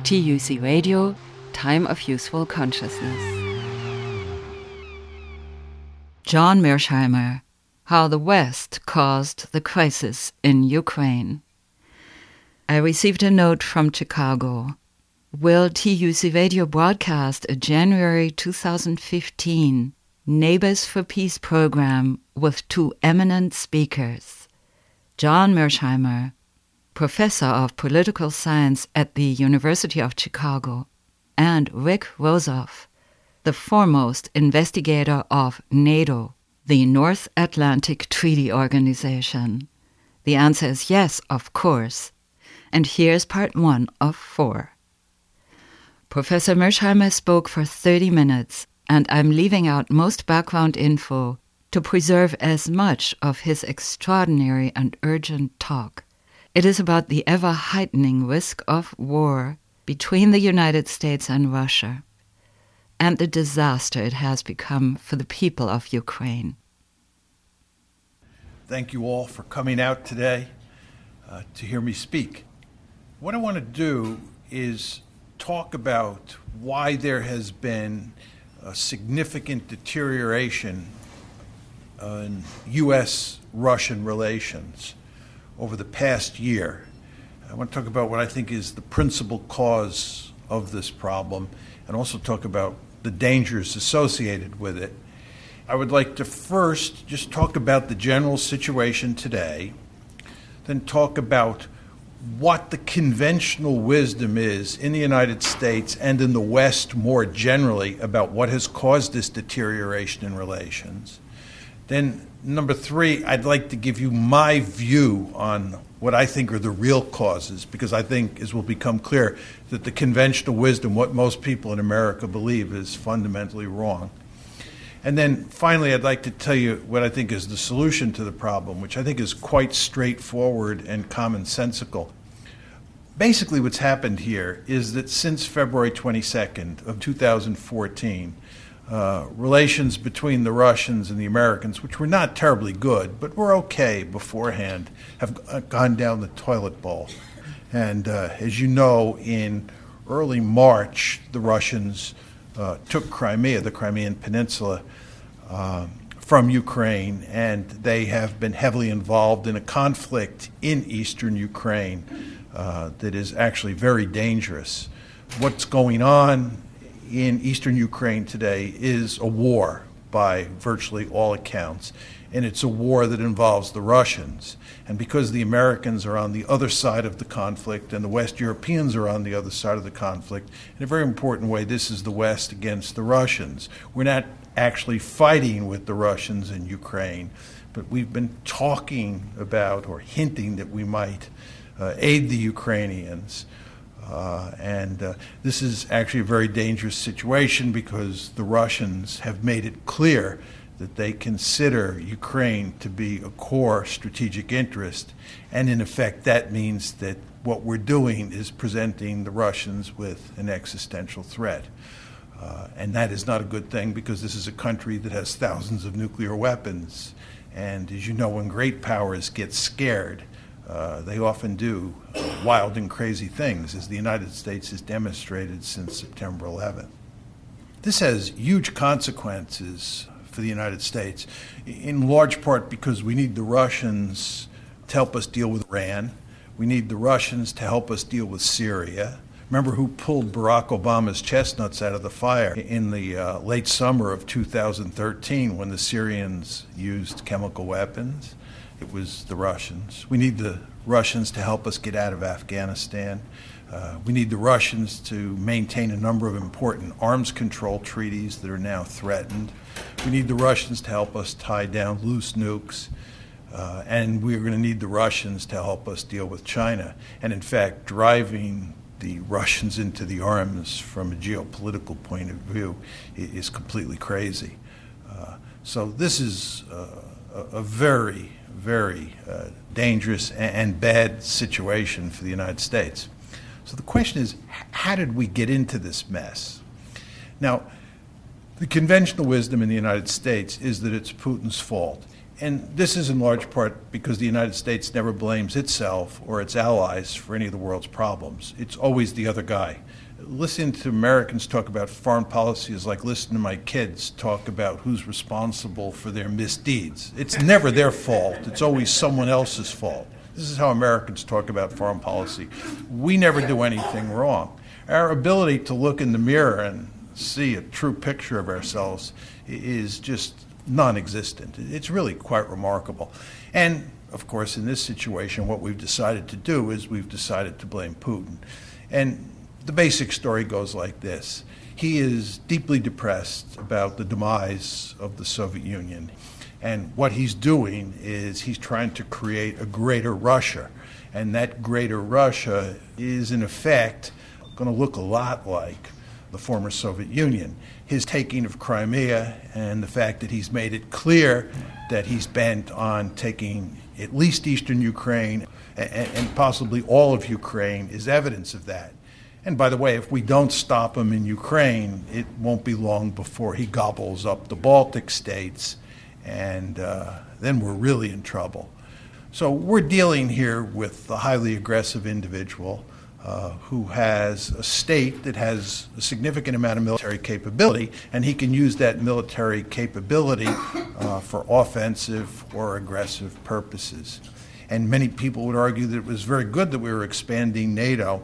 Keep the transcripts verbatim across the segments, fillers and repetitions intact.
T U C Radio, Time of Useful Consciousness. John Mearsheimer, How the West Caused the Crisis in Ukraine. I received a note from Chicago. Will T U C Radio broadcast a January two thousand fifteen Neighbors for Peace program with two eminent speakers, John Mearsheimer, professor of political science at the University of Chicago, and Rick Rosoff, the foremost investigator of NATO, the North Atlantic Treaty Organization. The answer is yes, of course. And here's part one of four. Professor Mearsheimer spoke for thirty minutes, and I'm leaving out most background info to preserve as much of his extraordinary and urgent talk. It is about the ever-heightening risk of war between the United States and Russia, and the disaster it has become for the people of Ukraine. Thank you all for coming out today uh, to hear me speak. What I want to do is talk about why there has been a significant deterioration uh, in U S Russian relations over the past year. I want to talk about what I think is the principal cause of this problem, and also talk about the dangers associated with it. I would like to first just talk about the general situation today, then talk about what the conventional wisdom is in the United States and in the West more generally about what has caused this deterioration in relations. Then, number three, I'd like to give you my view on what I think are the real causes, because I think, as will become clear, that the conventional wisdom, what most people in America believe, is fundamentally wrong. And then, finally, I'd like to tell you what I think is the solution to the problem, which I think is quite straightforward and commonsensical. Basically, what's happened here is that since February twenty-second of two thousand fourteen, uh, relations between the Russians and the Americans, which were not terribly good, but were okay beforehand, have gone down the toilet bowl. And uh, as you know, in early March, the Russians uh, took Crimea, the Crimean Peninsula, uh, from Ukraine, and they have been heavily involved in a conflict in eastern Ukraine uh, that is actually very dangerous. What's going on in eastern Ukraine today is a war by virtually all accounts, and it's a war that involves the Russians. And because the Americans are on the other side of the conflict and the West Europeans are on the other side of the conflict, in a very important way, this is the West against the Russians. We're not actually fighting with the Russians in Ukraine, but we've been talking about or hinting that we might uh, aid the Ukrainians. Uh, and uh, this is actually a very dangerous situation because the Russians have made it clear that they consider Ukraine to be a core strategic interest. And in effect, that means that what we're doing is presenting the Russians with an existential threat. Uh, and that is not a good thing because this is a country that has thousands of nuclear weapons. And as you know, when great powers get scared, uh, they often do uh, wild and crazy things, as the United States has demonstrated since September eleventh. This has huge consequences for the United States, in large part because we need the Russians to help us deal with Iran. We need the Russians to help us deal with Syria. Remember who pulled Barack Obama's chestnuts out of the fire in the uh, late summer of two thousand thirteen when the Syrians used chemical weapons? It was the Russians. We need the Russians to help us get out of Afghanistan. Uh, we need the Russians to maintain a number of important arms control treaties that are now threatened. We need the Russians to help us tie down loose nukes. Uh, and we're going to need the Russians to help us deal with China. And in fact, driving the Russians into the arms from a geopolitical point of view is completely crazy. Uh, so this is uh, a, a very, very uh, dangerous and bad situation for the United States. So the question is, how did we get into this mess? Now, the conventional wisdom in the United States is that it's Putin's fault. And this is in large part because the United States never blames itself or its allies for any of the world's problems. It's always the other guy. Listening to Americans talk about foreign policy is like listening to my kids talk about who's responsible for their misdeeds. It's never their fault. It's always someone else's fault. This is how Americans talk about foreign policy. We never do anything wrong. Our ability to look in the mirror and see a true picture of ourselves is just non-existent. It's really quite remarkable. And, of course, in this situation, what we've decided to do is we've decided to blame Putin. And the basic story goes like this. He is deeply depressed about the demise of the Soviet Union. And what he's doing is he's trying to create a greater Russia. And that greater Russia is, in effect, going to look a lot like the former Soviet Union. His taking of Crimea and the fact that he's made it clear that he's bent on taking at least eastern Ukraine and, and possibly all of Ukraine is evidence of that. And by the way, if we don't stop him in Ukraine, it won't be long before he gobbles up the Baltic states, and uh, then we're really in trouble. So we're dealing here with a highly aggressive individual uh, who has a state that has a significant amount of military capability, and he can use that military capability uh, for offensive or aggressive purposes. And many people would argue that it was very good that we were expanding NATO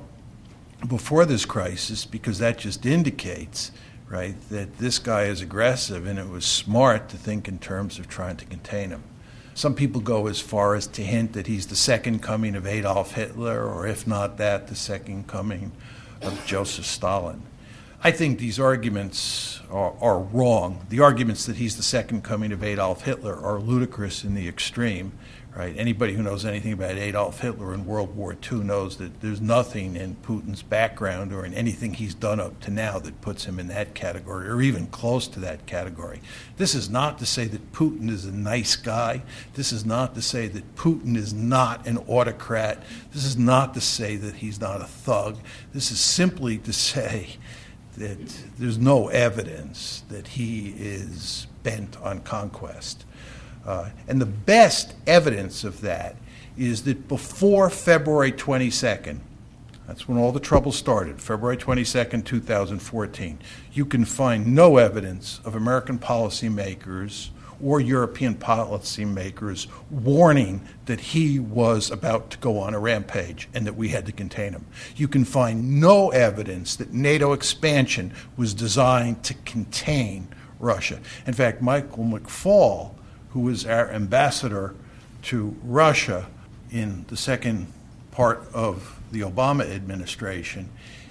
before this crisis, because that just indicates, right, that this guy is aggressive, and it was smart to think in terms of trying to contain him. Some people go as far as to hint that he's the second coming of Adolf Hitler, or if not that, the second coming of Joseph Stalin. I think these arguments are, are wrong. The arguments that he's the second coming of Adolf Hitler are ludicrous in the extreme. Right? Anybody who knows anything about Adolf Hitler in World War Two knows that there's nothing in Putin's background or in anything he's done up to now that puts him in that category or even close to that category. This is not to say that Putin is a nice guy. This is not to say that Putin is not an autocrat. This is not to say that he's not a thug. This is simply to say that there's no evidence that he is bent on conquest. Uh, and the best evidence of that is that before February twenty-second, that's when all the trouble started, February twenty-second, two thousand fourteen, you can find no evidence of American policymakers or European policymakers warning that he was about to go on a rampage and that we had to contain him. You can find no evidence that NATO expansion was designed to contain Russia. In fact, Michael McFaul, who was our ambassador to Russia in the second part of the Obama administration,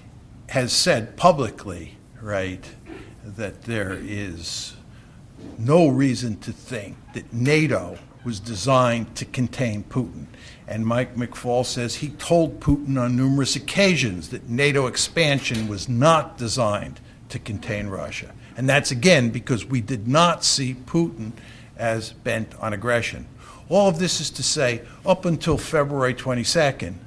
has said publicly, right, that there is no reason to think that NATO was designed to contain Putin. And Mike McFaul says he told Putin on numerous occasions that NATO expansion was not designed to contain Russia. And that's, again, because we did not see Putin as bent on aggression. All of this is to say, up until February twenty-second,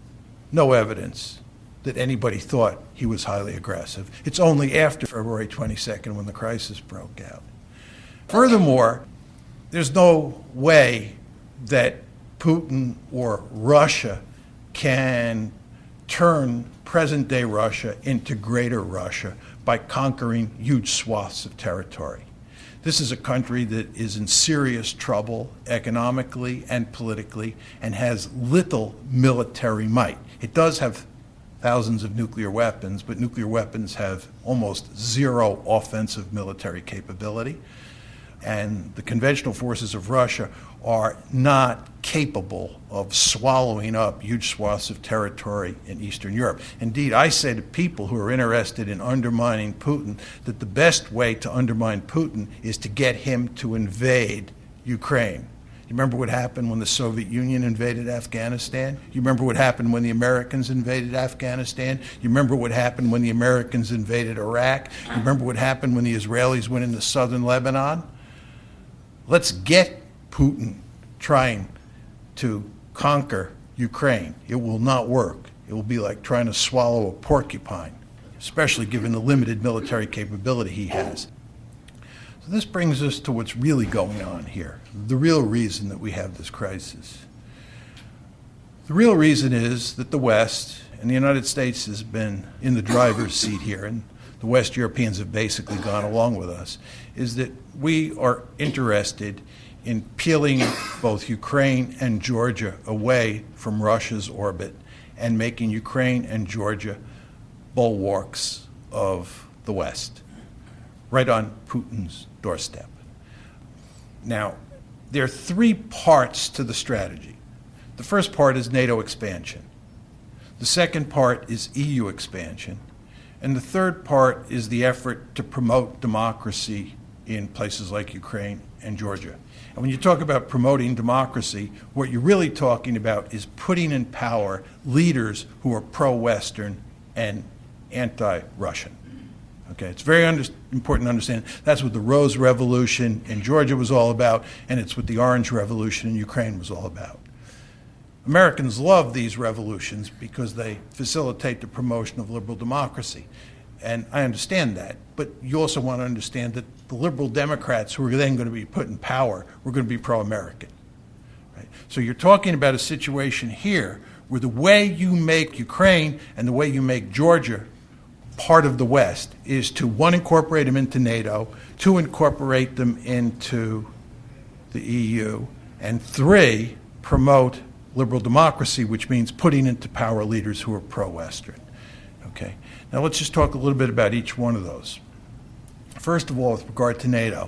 no evidence that anybody thought he was highly aggressive. It's only after February twenty-second when the crisis broke out. Furthermore, there's no way that Putin or Russia can turn present-day Russia into greater Russia by conquering huge swaths of territory. This is a country that is in serious trouble economically and politically and has little military might. It does have thousands of nuclear weapons, but nuclear weapons have almost zero offensive military capability. And the conventional forces of Russia are not capable of swallowing up huge swaths of territory in Eastern Europe. Indeed, I say to people who are interested in undermining Putin that the best way to undermine Putin is to get him to invade Ukraine. You remember what happened when the Soviet Union invaded Afghanistan? You remember what happened when the Americans invaded Afghanistan? You remember what happened when the Americans invaded Iraq? You remember what happened when the Israelis went into southern Lebanon? Let's get Putin trying to conquer Ukraine. It will not work. It will be like trying to swallow a porcupine, especially given the limited military capability he has. So this brings us to what's really going on here, the real reason that we have this crisis. The real reason is that the West and the United States has been in the driver's seat here, and the West Europeans have basically gone along with us, is that we are interested in peeling both Ukraine and Georgia away from Russia's orbit and making Ukraine and Georgia bulwarks of the West, right on Putin's doorstep. Now, there are three parts to the strategy. The first part is NATO expansion. The second part is E U expansion. And the third part is the effort to promote democracy in places like Ukraine and Georgia. And when you talk about promoting democracy, what you're really talking about is putting in power leaders who are pro-Western and anti-Russian. Okay, it's very under- important to understand that's what the Rose Revolution in Georgia was all about, and it's what the Orange Revolution in Ukraine was all about. Americans love these revolutions because they facilitate the promotion of liberal democracy. And I understand that, but you also want to understand that the liberal Democrats who are then going to be put in power were going to be pro-American. Right? So you're talking about a situation here where the way you make Ukraine and the way you make Georgia part of the West is to, one, incorporate them into NATO, two, incorporate them into the E U, and three, promote liberal democracy, which means putting into power leaders who are pro-Western. Okay. Now let's just talk a little bit about each one of those. First of all, with regard to NATO,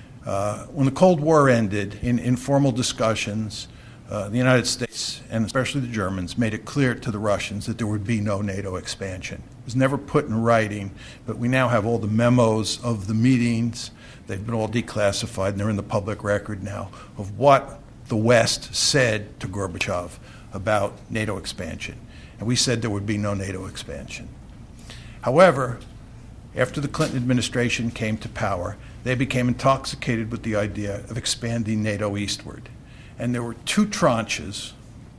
uh, when the Cold War ended, in informal discussions, uh, the United States, and especially the Germans, made it clear to the Russians that there would be no NATO expansion. It was never put in writing, but we now have all the memos of the meetings. They've been all declassified, and they're in the public record now, of what the West said to Gorbachev about NATO expansion. And we said there would be no NATO expansion. However, after the Clinton administration came to power, they became intoxicated with the idea of expanding NATO eastward. And there were two tranches,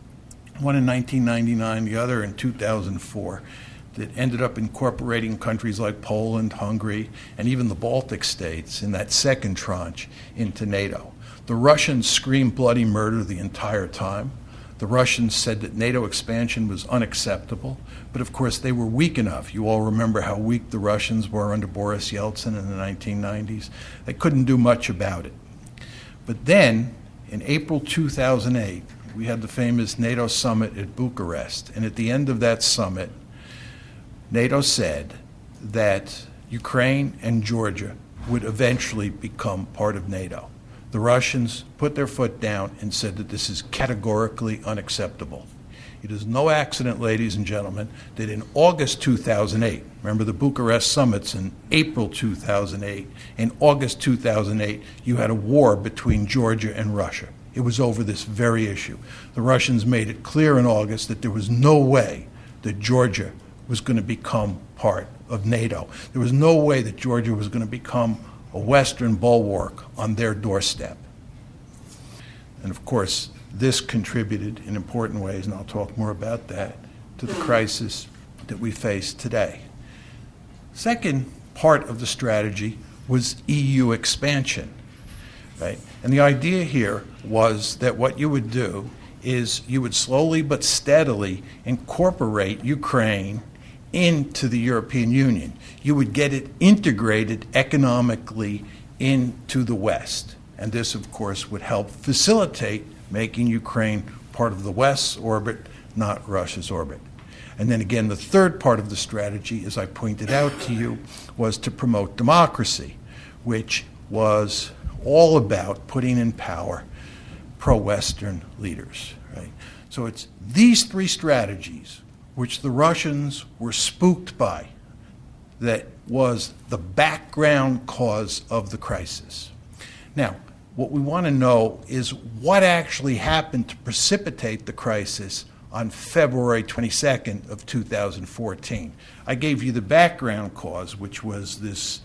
one in nineteen ninety-nine, the other in two thousand four, that ended up incorporating countries like Poland, Hungary, and even the Baltic states in that second tranche into NATO. The Russians screamed bloody murder the entire time. The Russians said that NATO expansion was unacceptable, but of course they were weak enough. You all remember how weak the Russians were under Boris Yeltsin in the nineteen nineties. They couldn't do much about it. But then, in April two thousand eight, we had the famous NATO summit at Bucharest, and at the end of that summit, NATO said that Ukraine and Georgia would eventually become part of NATO. The Russians put their foot down and said that this is categorically unacceptable. It is no accident, ladies and gentlemen, that in August two thousand eight, remember the Bucharest summits in April two thousand eight, in August two thousand eight, you had a war between Georgia and Russia. It was over this very issue. The Russians made it clear in August that there was no way that Georgia was going to become part of NATO. There was no way that Georgia was going to become a Western bulwark on their doorstep. And of course, this contributed in important ways, and I'll talk more about that, to the crisis that we face today. Second part of the strategy was E U expansion, right? And the idea here was that what you would do is you would slowly but steadily incorporate Ukraine into the European Union. You would get it integrated economically into the West. And this, of course, would help facilitate making Ukraine part of the West's orbit, not Russia's orbit. And then again, the third part of the strategy, as I pointed out to you, was to promote democracy, which was all about putting in power pro-Western leaders. Right? So it's these three strategies, which the Russians were spooked by, that was the background cause of the crisis. Now, what we want to know is what actually happened to precipitate the crisis on February twenty-second of two thousand fourteen. I gave you the background cause, which was this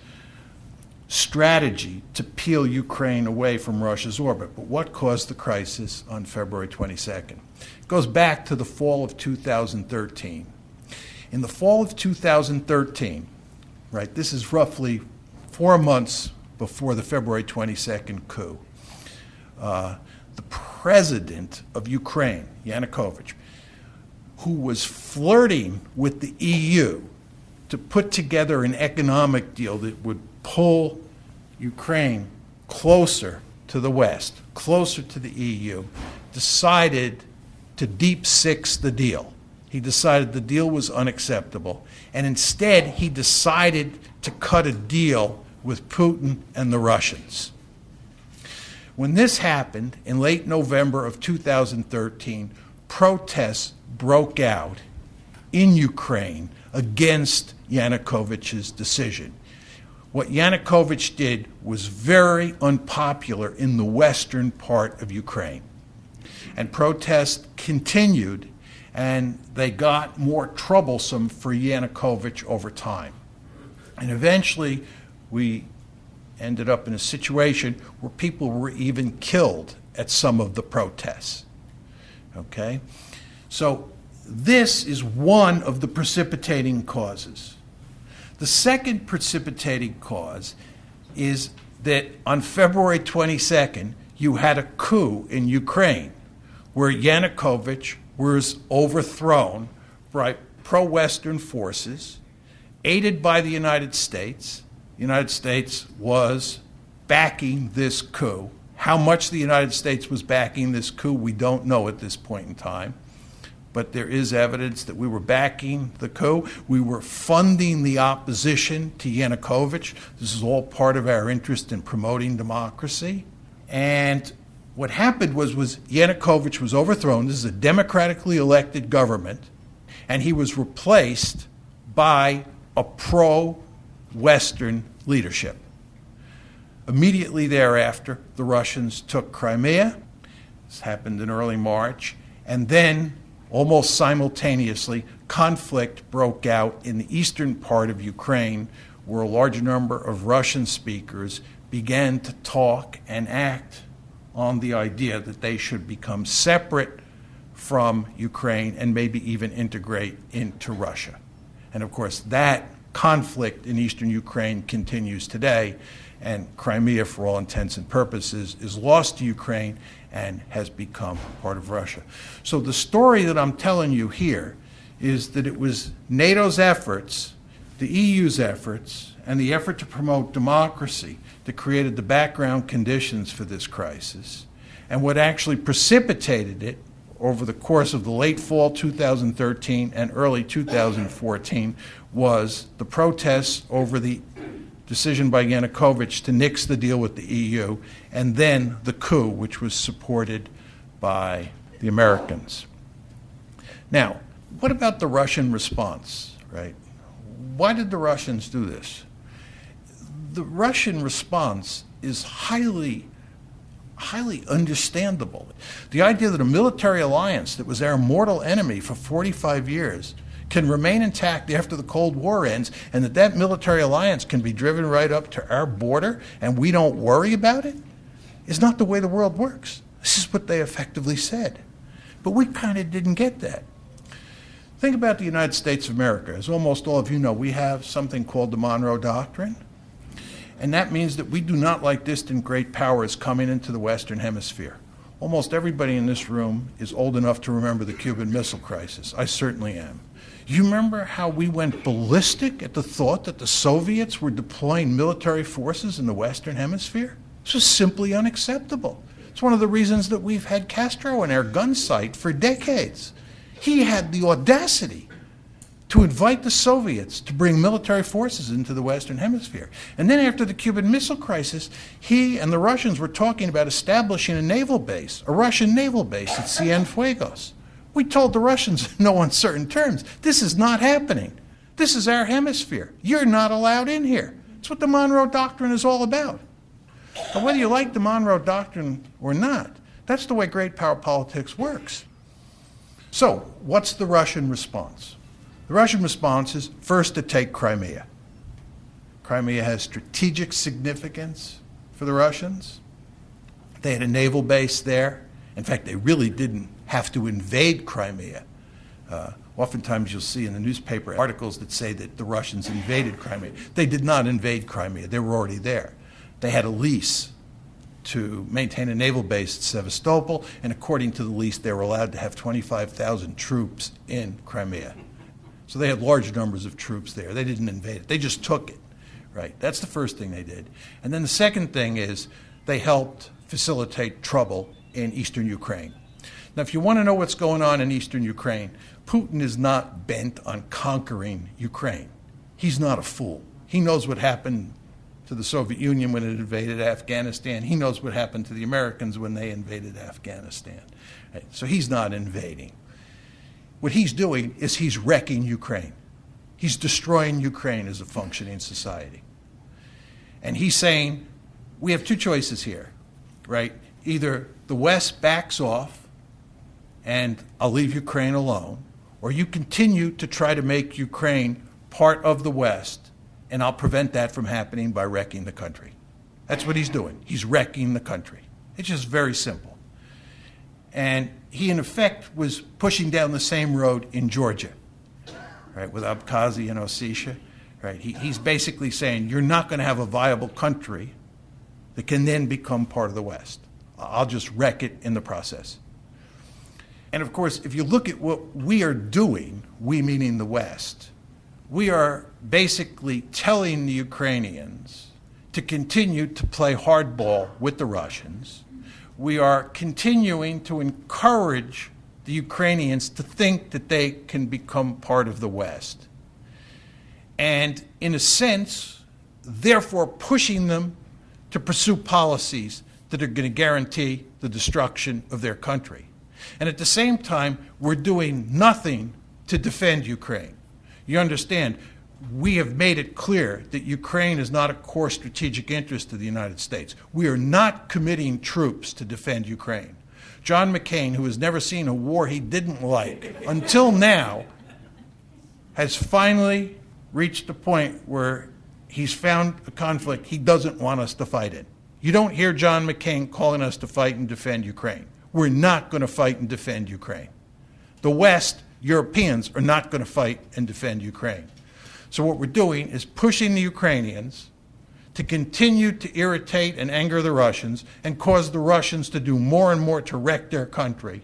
strategy to peel Ukraine away from Russia's orbit. But what caused the crisis on February twenty-second? It goes back to the fall of two thousand thirteen. In the fall of two thousand thirteen, right, this is roughly four months before the February twenty-second coup. Uh, the president of Ukraine, Yanukovych, who was flirting with the E U to put together an economic deal that would pull Ukraine closer to the West, closer to the E U, decided to deep six the deal. He decided the deal was unacceptable, and instead he decided to cut a deal with Putin and the Russians. When this happened in late November of two thousand thirteen, protests broke out in Ukraine against Yanukovych's decision. What Yanukovych did was very unpopular in the western part of Ukraine. And protests continued, and they got more troublesome for Yanukovych over time. And eventually, we ended up in a situation where people were even killed at some of the protests. Okay? So this is one of the precipitating causes. The second precipitating cause is that on February twenty-second, you had a coup in Ukraine where Yanukovych was overthrown by pro-Western forces, aided by the United States. The United States was backing this coup. How much the United States was backing this coup, we don't know at this point in time. But there is evidence that we were backing the coup. We were funding the opposition to Yanukovych. This is all part of our interest in promoting democracy. And what happened was, was Yanukovych was overthrown. This is a democratically elected government. And he was replaced by a pro-Western leadership. Immediately thereafter, the Russians took Crimea. This happened in early March. And then, almost simultaneously, conflict broke out in the eastern part of Ukraine, where a large number of Russian speakers began to talk and act on the idea that they should become separate from Ukraine and maybe even integrate into Russia. And of course, that conflict in eastern Ukraine continues today, and Crimea, for all intents and purposes, is lost to Ukraine and has become part of Russia. So the story that I'm telling you here is that it was NATO's efforts, the E U's efforts, and the effort to promote democracy that created the background conditions for this crisis. And what actually precipitated it over the course of the late fall two thousand thirteen and early two thousand fourteen was the protests over the decision by Yanukovych to nix the deal with the E U, and then the coup, which was supported by the Americans. Now, what about the Russian response, right? Why did the Russians do this? The Russian response is highly, highly understandable. The idea that a military alliance that was our mortal enemy for forty-five years can remain intact after the Cold War ends, and that that military alliance can be driven right up to our border and we don't worry about it, is not the way the world works. This is what they effectively said. But we kind of didn't get that. Think about the United States of America. As almost all of you know, we have something called the Monroe Doctrine, and that means that we do not like distant great powers coming into the Western Hemisphere. Almost everybody in this room is old enough to remember the Cuban Missile Crisis. I certainly am. You remember how we went ballistic at the thought that the Soviets were deploying military forces in the Western Hemisphere? This was simply unacceptable. It's one of the reasons that we've had Castro in our gun sight for decades. He had the audacity to invite the Soviets to bring military forces into the Western Hemisphere. And then after the Cuban Missile Crisis, he and the Russians were talking about establishing a naval base, a Russian naval base at Cienfuegos. We told the Russians in no uncertain terms, this is not happening. This is our hemisphere. You're not allowed in here. That's what the Monroe Doctrine is all about. And whether you like the Monroe Doctrine or not, that's the way great power politics works. So, what's the Russian response? The Russian response is first to take Crimea. Crimea has strategic significance for the Russians. They had a naval base there. In fact, they really didn't have to invade Crimea. Uh, oftentimes you'll see in the newspaper articles that say that the Russians invaded Crimea. They did not invade Crimea. They were already there. They had a lease to maintain a naval base at Sevastopol, and according to the lease, they were allowed to have twenty-five thousand troops in Crimea. So they had large numbers of troops there. They didn't invade it. They just took it, right? That's the first thing they did. And then the second thing is they helped facilitate trouble in eastern Ukraine. Now, if you want to know what's going on in eastern Ukraine, Putin is not bent on conquering Ukraine. He's not a fool. He knows what happened to the Soviet Union when it invaded Afghanistan. He knows what happened to the Americans when they invaded Afghanistan. Right? So he's not invading. What he's doing is he's wrecking Ukraine. He's destroying Ukraine as a functioning society. And he's saying, we have two choices here, right? Either the West backs off and I'll leave Ukraine alone, or you continue to try to make Ukraine part of the West, and I'll prevent that from happening by wrecking the country. That's what he's doing. He's wrecking the country. It's just very simple. And he, in effect, was pushing down the same road in Georgia, right, with Abkhazia and Ossetia. Right? He, he's basically saying, you're not going to have a viable country that can then become part of the West. I'll just wreck it in the process. And of course, if you look at what we are doing, we meaning the West, we are basically telling the Ukrainians to continue to play hardball with the Russians. We are continuing to encourage the Ukrainians to think that they can become part of the West. And in a sense, therefore pushing them to pursue policies that are going to guarantee the destruction of their country. And at the same time, we're doing nothing to defend Ukraine. You understand, we have made it clear that Ukraine is not a core strategic interest of the United States. We are not committing troops to defend Ukraine. John McCain, who has never seen a war he didn't like until now, has finally reached a point where he's found a conflict he doesn't want us to fight in. You don't hear John McCain calling us to fight and defend Ukraine. We're not going to fight and defend Ukraine. The West, Europeans, are not going to fight and defend Ukraine. So what we're doing is pushing the Ukrainians to continue to irritate and anger the Russians and cause the Russians to do more and more to wreck their country,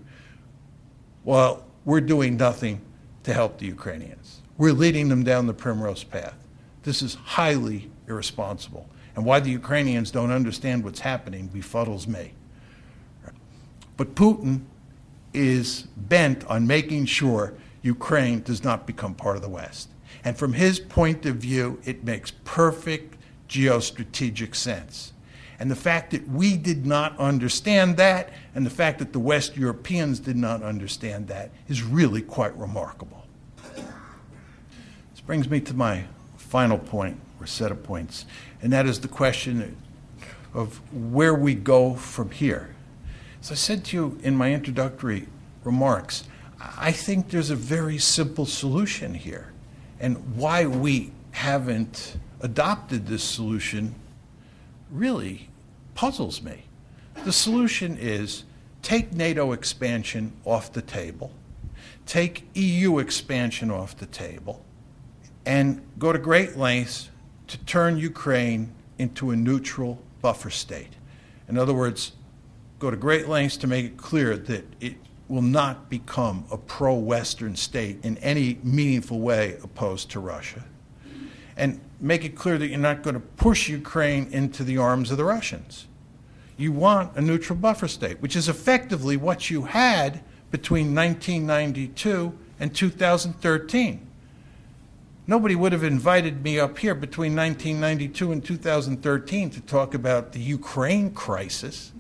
while we're doing nothing to help the Ukrainians. We're leading them down the primrose path. This is highly irresponsible. And why the Ukrainians don't understand what's happening befuddles me. But Putin is bent on making sure Ukraine does not become part of the West. And from his point of view, it makes perfect geostrategic sense. And the fact that we did not understand that, and the fact that the West Europeans did not understand that, is really quite remarkable. This brings me to my final point, or set of points, and that is the question of where we go from here. As I said to you in my introductory remarks, I think there's a very simple solution here. And why we haven't adopted this solution really puzzles me. The solution is take NATO expansion off the table, take E U expansion off the table, and go to great lengths to turn Ukraine into a neutral buffer state. In other words, go to great lengths to make it clear that it will not become a pro-Western state in any meaningful way opposed to Russia. And make it clear that you're not going to push Ukraine into the arms of the Russians. You want a neutral buffer state, which is effectively what you had between nineteen ninety-two and two thousand thirteen. Nobody would have invited me up here between nineteen ninety-two and two thousand thirteen to talk about the Ukraine crisis.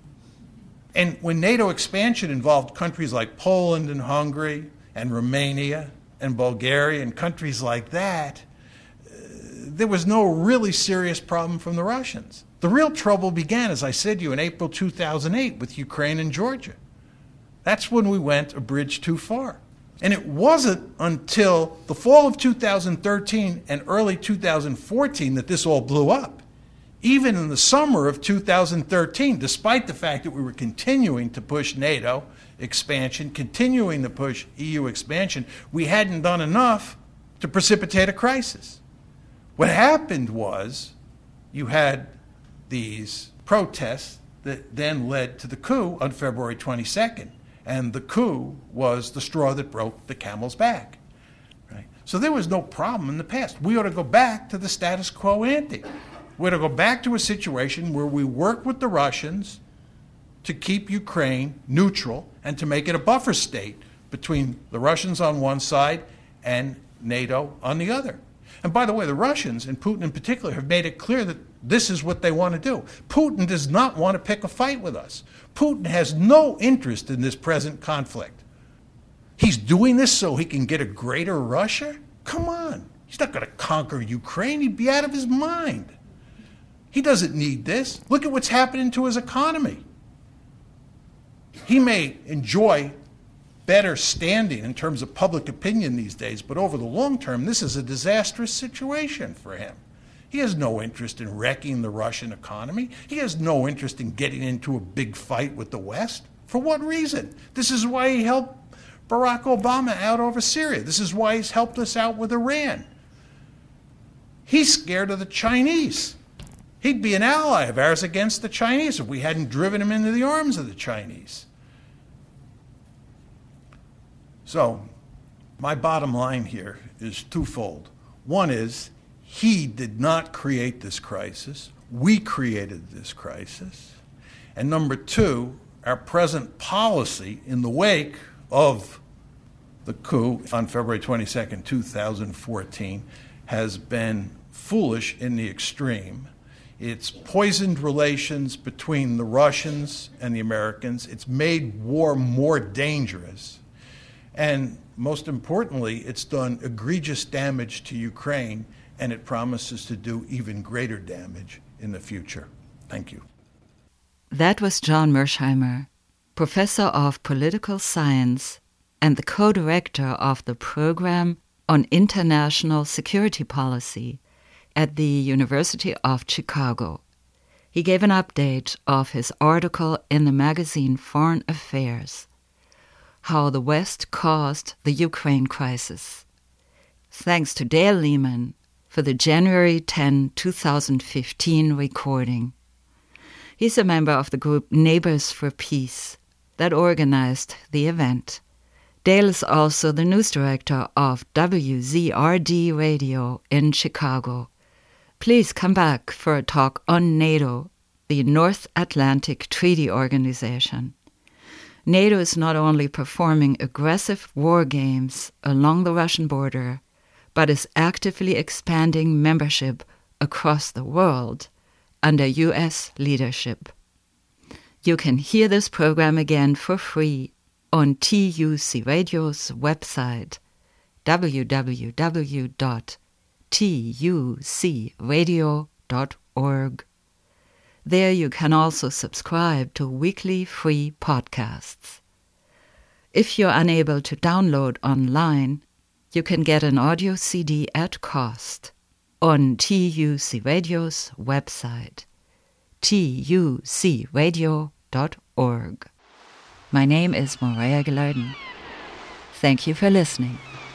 And when NATO expansion involved countries like Poland and Hungary and Romania and Bulgaria and countries like that, uh, there was no really serious problem from the Russians. The real trouble began, as I said to you, in April two thousand eight with Ukraine and Georgia. That's when we went a bridge too far. And it wasn't until the fall of two thousand thirteen and early two thousand fourteen that this all blew up. Even in the summer of two thousand thirteen, despite the fact that we were continuing to push NATO expansion, continuing to push E U expansion, we hadn't done enough to precipitate a crisis. What happened was you had these protests that then led to the coup on February twenty-second. And the coup was the straw that broke the camel's back. Right? So there was no problem in the past. We ought to go back to the status quo ante. We ought to go back to a situation where we work with the Russians to keep Ukraine neutral and to make it a buffer state between the Russians on one side and NATO on the other. And by the way, the Russians, and Putin in particular, have made it clear that this is what they want to do. Putin does not want to pick a fight with us. Putin has no interest in this present conflict. He's doing this so he can get a greater Russia? Come on. He's not going to conquer Ukraine. He'd be out of his mind. He doesn't need this. Look at what's happening to his economy. He may enjoy better standing in terms of public opinion these days, but over the long term, this is a disastrous situation for him. He has no interest in wrecking the Russian economy. He has no interest in getting into a big fight with the West. For what reason? This is why he helped Barack Obama out over Syria. This is why he's helped us out with Iran. He's scared of the Chinese. He'd be an ally of ours against the Chinese if we hadn't driven him into the arms of the Chinese. So, my bottom line here is twofold. One is, he did not create this crisis. We created this crisis. And number two, our present policy in the wake of the coup on February twenty-second, two thousand fourteen, has been foolish in the extreme. It's poisoned relations between the Russians and the Americans. It's made war more dangerous. And most importantly, it's done egregious damage to Ukraine, and it promises to do even greater damage in the future. Thank you. That was John Mearsheimer, professor of political science and the co-director of the program on international security policy at the University of Chicago. He gave an update of his article in the magazine Foreign Affairs, How the West Caused the Ukraine Crisis. Thanks to Dale Lehman for the January tenth, twenty fifteen recording. He's a member of the group Neighbors for Peace that organized the event. Dale is also the news director of W Z R D Radio in Chicago. Please come back for a talk on NATO, the North Atlantic Treaty Organization. NATO is not only performing aggressive war games along the Russian border, but is actively expanding membership across the world under U S leadership. You can hear this program again for free on T U C Radio's website, w w w dot t u c radio dot org. There you can also subscribe to weekly free podcasts. If you're unable to download online, you can get an audio C D at cost on T U C Radio's website, t u c radio dot org. My name is Maria Gelarden. Thank you for listening.